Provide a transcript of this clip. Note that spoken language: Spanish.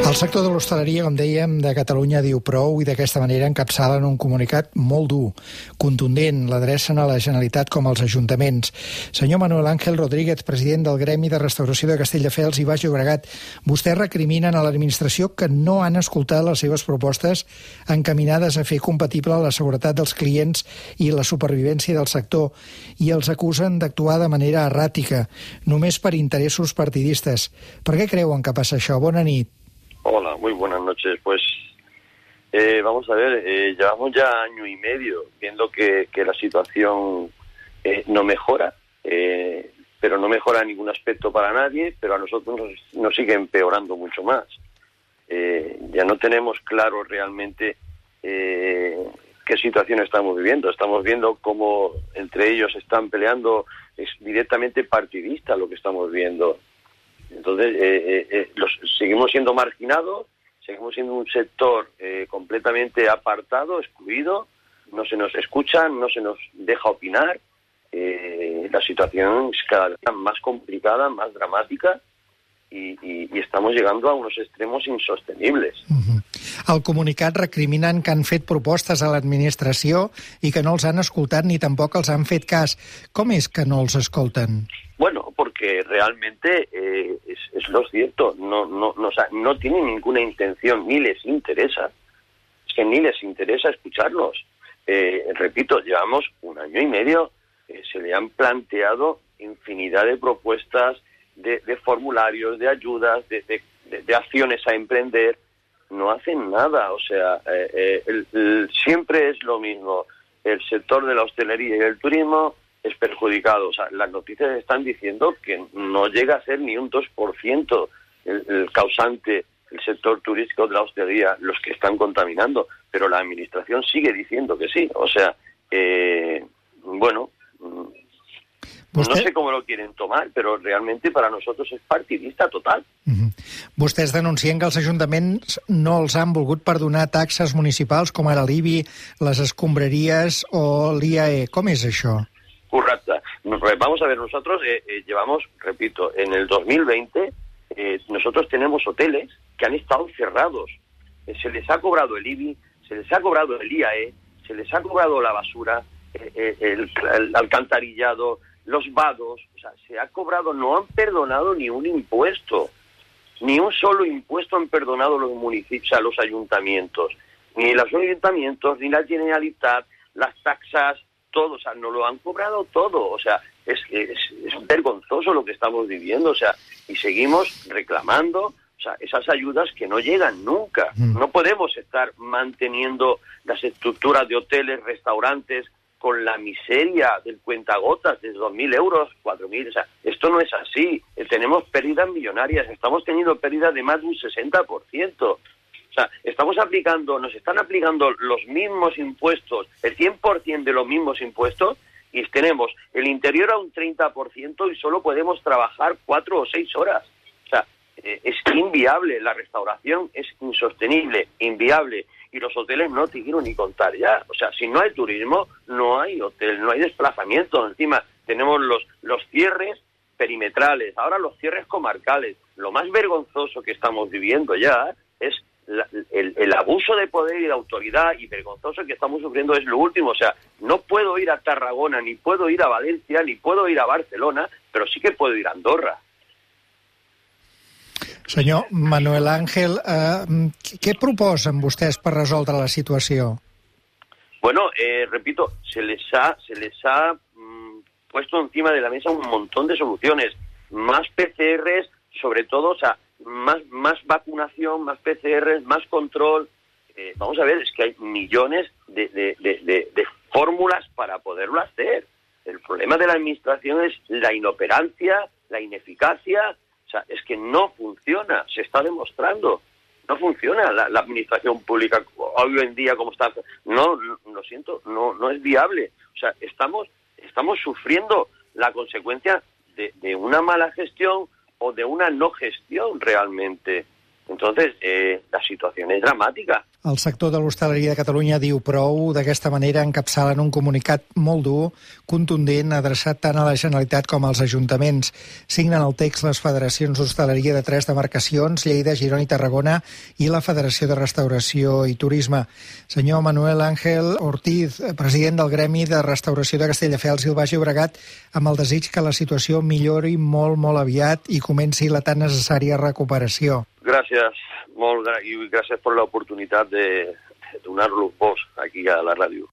El sector de l'hostaleria, com dèiem, de Catalunya diu prou i d'aquesta manera encapçalen un comunicat molt dur, contundent, l'adrecen a la Generalitat com als ajuntaments. Senyor Manuel Ángel Rodríguez, president del Gremi de Restauració de Castelldefels i Baix Llobregat, vostès recriminen a l'administració que no han escoltat les seves propostes encaminades a fer compatible la seguretat dels clients i la supervivència del sector i els acusen d'actuar de manera erràtica, només per interessos partidistes. Per què creuen que passa això? Bona nit. Hola, muy buenas noches. Pues vamos a ver, llevamos ya año y medio viendo que la situación no mejora, pero no mejora en ningún aspecto para nadie, pero a nosotros nos sigue empeorando mucho más. Ya no tenemos claro realmente qué situación estamos viviendo. Estamos viendo cómo entre ellos están peleando, es directamente partidista lo que estamos viendo. Entonces, seguimos siendo marginados, seguimos siendo un sector completamente apartado, excluido, no se nos escucha, no se nos deja opinar. La situación es cada vez más complicada, más dramática y estamos llegando a unos extremos insostenibles. Al comunicat recriminen que han fet propostes a l'administració i que no els han escoltat ni tampoc els han fet cas. Com és que no els escolten? Bueno, porque realmente es lo cierto, no tienen ninguna intención, ni les interesa, es que ni les interesa escucharnos. Repito, llevamos un año y medio, se le han planteado infinidad de propuestas, de formularios, de ayudas, de acciones a emprender, no hacen nada, o sea, siempre es lo mismo, el sector de la hostelería y el turismo es perjudicado. O sea, las noticias están diciendo que no llega a ser ni un 2% el causante, el sector turístico de la hostelería, los que están contaminando, pero la administración sigue diciendo que sí. O sea, bueno, no sé cómo lo quieren tomar, però realmente para nosotros es partidista total. Vostès denuncien que els ajuntaments no els han volgut perdonar taxes municipals com ara l'IBI, les escombraries o l'IAE. Com és això? Correcte. Vamos a ver, nosotros llevamos, repito, en el 2020 nosotros tenemos hoteles que han estado cerrados. Se les ha cobrado el IBI, se les ha cobrado el IAE, se les ha cobrado la basura, el alcantarillado, los vados, o sea, se ha cobrado, no han perdonado ni un impuesto, ni un solo impuesto han perdonado los municipios, o sea, los ayuntamientos, ni los ayuntamientos, ni la Generalitat, las taxas, todo, o sea, no lo han cobrado todo, o sea, es vergonzoso lo que estamos viviendo, o sea, y seguimos reclamando, o sea, esas ayudas que no llegan nunca. No podemos estar manteniendo las estructuras de hoteles, restaurantes, con la miseria del cuentagotas de 2.000 euros, 4.000, o sea, esto no es así. Tenemos pérdidas millonarias, estamos teniendo pérdidas de más de un 60%. O sea, nos están aplicando los mismos impuestos, el 100% de los mismos impuestos, y tenemos el interior a un 30% y solo podemos trabajar 4 o 6 horas. O sea, es inviable, la restauración es insostenible, inviable. Y los hoteles no te quiero ni contar ya. O sea, si no hay turismo, no hay hotel, no hay desplazamiento. Encima tenemos los cierres perimetrales, ahora los cierres comarcales. Lo más vergonzoso que estamos viviendo ya es el abuso de poder y de autoridad, y vergonzoso que estamos sufriendo es lo último. O sea, no puedo ir a Tarragona, ni puedo ir a Valencia, ni puedo ir a Barcelona, pero sí que puedo ir a Andorra. Senyor Manuel Ángel, què proposen vostès per resoldre la situació? Bueno, repito, se les ha puesto encima de la mesa un montón de soluciones. Más PCRs, sobre todo, o sea, más vacunación, más PCRs, más control. Vamos a ver, es que hay millones de fórmulas para poderlo hacer. El problema de la administración es la inoperancia, la ineficacia. O sea, es que no funciona, se está demostrando. No funciona la administración pública hoy en día como está. No, lo siento, no es viable. O sea, estamos sufriendo la consecuencia de una mala gestión o de una no gestión realmente. Entonces, la situación es dramática. El sector de l'hostaleria de Catalunya diu prou. D'aquesta manera encapçalen un comunicat molt dur, contundent, adreçat tant a la Generalitat com als ajuntaments. Signen el text les federacions d'hostaleria de 3 demarcacions, Lleida, Girona i Tarragona, i la Federació de Restauració i Turisme. Senyor Manuel Ángel Ortiz, president del Gremi de Restauració de Castelldefels i el Baix Llobregat, amb el desig que la situació millori molt, molt aviat i comenci la tan necessària recuperació. Gràcies, molt, i gràcies per l'oportunitat de donar-los voz aquí a la ràdio.